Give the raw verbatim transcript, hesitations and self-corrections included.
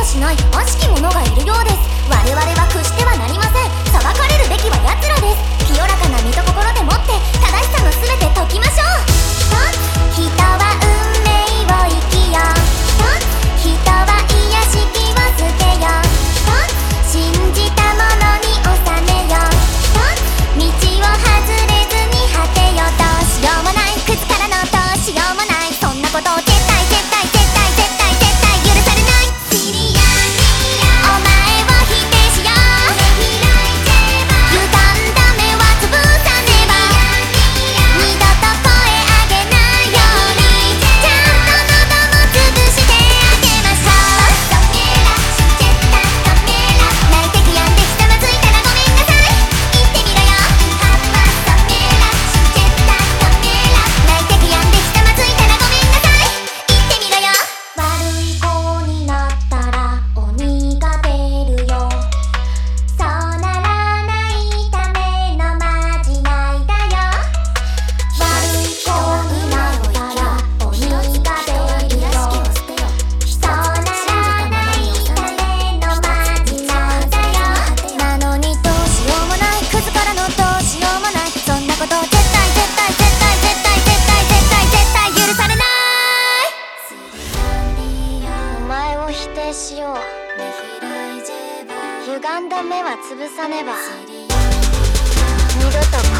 もしない悪しき者がいるようです。我々は屈してはなりません。裁かれるべきは奴らです。清らかな身と心でもって正しさの全て解きましょう。人は運命を生きよ。人は癒しきを捨てよ。信じたものに収めよ。道を外れずに果てよ。どうしようもない、クズからのどうしようもない、そんなことを絶対絶対絶対絶対絶対許されない。お前を否定しよう。歪んだ目は潰さねば。二度と声上げないようにちゃんと喉も潰してあげましょう。泣いて悔やんでひざまずいたらごめんなさい。言ってみろよ。泣いて悔やんでひざまずいたらごめんなさい。言ってみろよ。悪い子になったら鬼が出るよ。そうならないためのまじないだよ。悪い子になったら鬼が出るよ。そうならないためのまじないだよ。なのにどうしようもない、クズからのどうしようもない、そんなこと絶対絶対絶対絶対絶対絶対絶対許されない。お前を否定しよう。歪んだ目は潰さねば。二度と